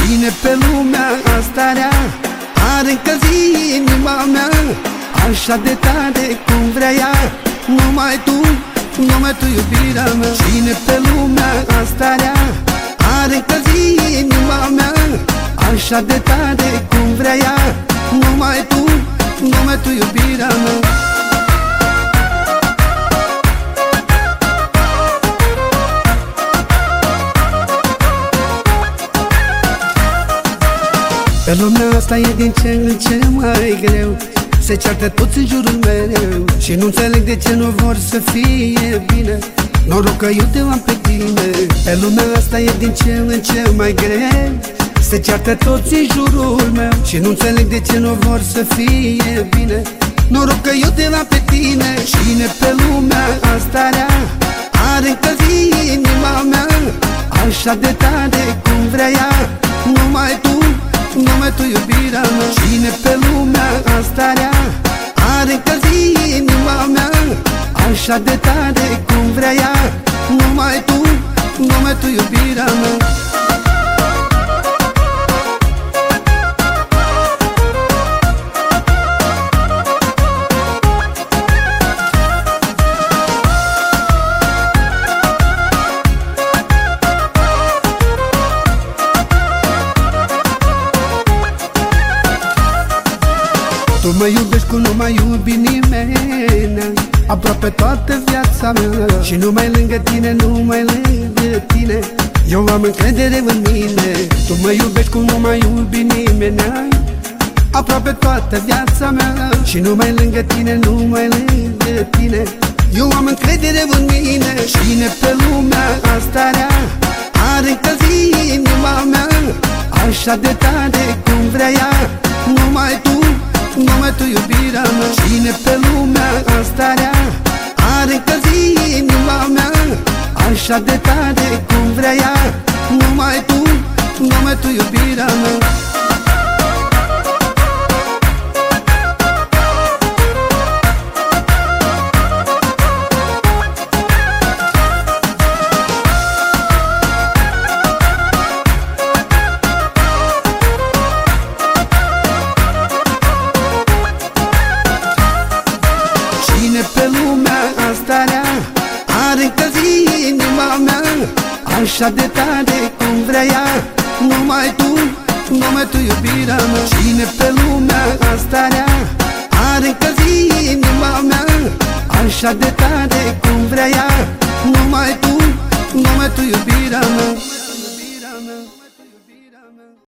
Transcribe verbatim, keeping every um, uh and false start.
Cine pe lumea asta rea are încălzi inima mea așa de tare cum vrea ea? Numai tu, numai tu, iubirea mea. Cine pe lumea asta rea are încălzi inima mea așa de tare cum vrea ea? Numai tu, numai tu, iubirea mea. Pe lumea asta e din ce în ce mai greu, se ceartă toți în jurul meu și nu înțeleg de ce nu vor să fie bine. Noroc că eu te am pe tine. Pe lumea asta e din ce în ce mai greu, se ceartă toți în jurul meu și nu înțeleg de ce nu vor să fie bine. Noroc că eu te am pe tine. Cine pe lumea asta rea are încălzi inima mea așa de tare cum vrea ea? Numai tu, numai tu, iubirea mea. Cine pe lumea asta rea are încălzi inima mea așa de tare cum vrea ea? Numai tu, numai tu, iubirea mea. Tu mă iubești cum nu mai iubi nimeni, aproape toată viața mea, și numai lângă tine, numai lângă tine eu am încredere în mine. Tu mă iubești cum nu mai iubi nimeni, aproape toată viața mea, și numai lângă tine, numai lângă tine eu am încredere în mine. Cine pe lumea asta rea are încălzi inima mea așa de tare cum vrea ea? Numai tu, numai tu, iubirea mea. Cine pe lumea asta rea are încălzi inima mea așa de tare cum vrea ea? Numai tu, numai tu, iubirea mea. Cine pe lumea asta rea are încălzi inima mea așa de tare cum vrea ea? Numai tu, numai tu, iubirea mea. Cine pe lumea asta rea are încălzi inima mea așa de tare cum vrea ea? Numai tu, numai tu, iubirea mea.